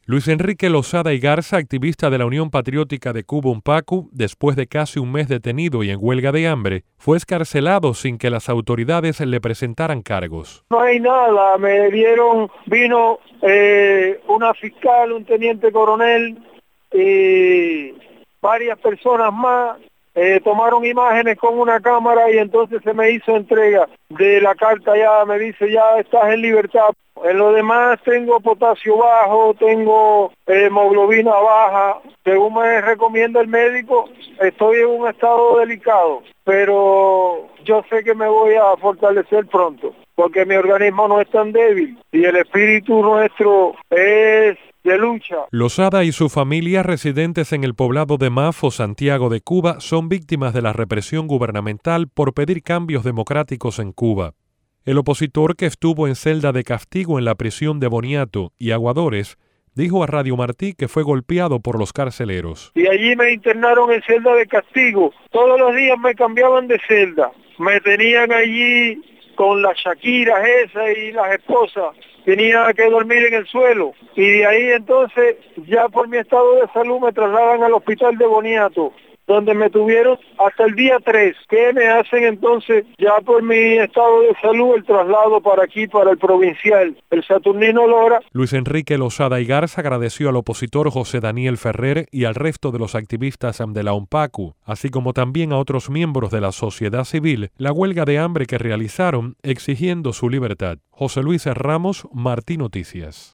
Luis Enrique Lozada y Garza, activista de la Unión Patriótica de Cuba UNPACU, después de casi un mes detenido y en huelga de hambre, fue excarcelado sin que las autoridades le presentaran cargos. No hay nada, vino una fiscal, un teniente coronel y varias personas más. Tomaron imágenes con una cámara y entonces se me hizo entrega de la carta, ya me dice ya estás en libertad. En lo demás tengo potasio bajo, tengo hemoglobina baja, según me recomienda el médico, estoy en un estado delicado, pero yo sé que me voy a fortalecer pronto, porque mi organismo no es tan débil y el espíritu nuestro es de lucha. Lozada y su familia, residentes en el poblado de Mafo, Santiago de Cuba, son víctimas de la represión gubernamental por pedir cambios democráticos en Cuba. El opositor, que estuvo en celda de castigo en la prisión de Boniato y Aguadores, dijo a Radio Martí que fue golpeado por los carceleros. Y allí me internaron en celda de castigo. Todos los días me cambiaban de celda. Me tenían allí con las shakiras esas y las esposas. Tenía que dormir en el suelo. Y de ahí entonces, ya por mi estado de salud, me trasladan al hospital de Boniato, donde me tuvieron hasta el día 3, que me hacen entonces, ya por mi estado de salud, el traslado para aquí, para el provincial, el Saturnino Lora. Luis Enrique Lozada y Garza agradeció al opositor José Daniel Ferrer y al resto de los activistas de la UNPACU, así como también a otros miembros de la sociedad civil, la huelga de hambre que realizaron exigiendo su libertad. José Luis Ramos, Martí Noticias.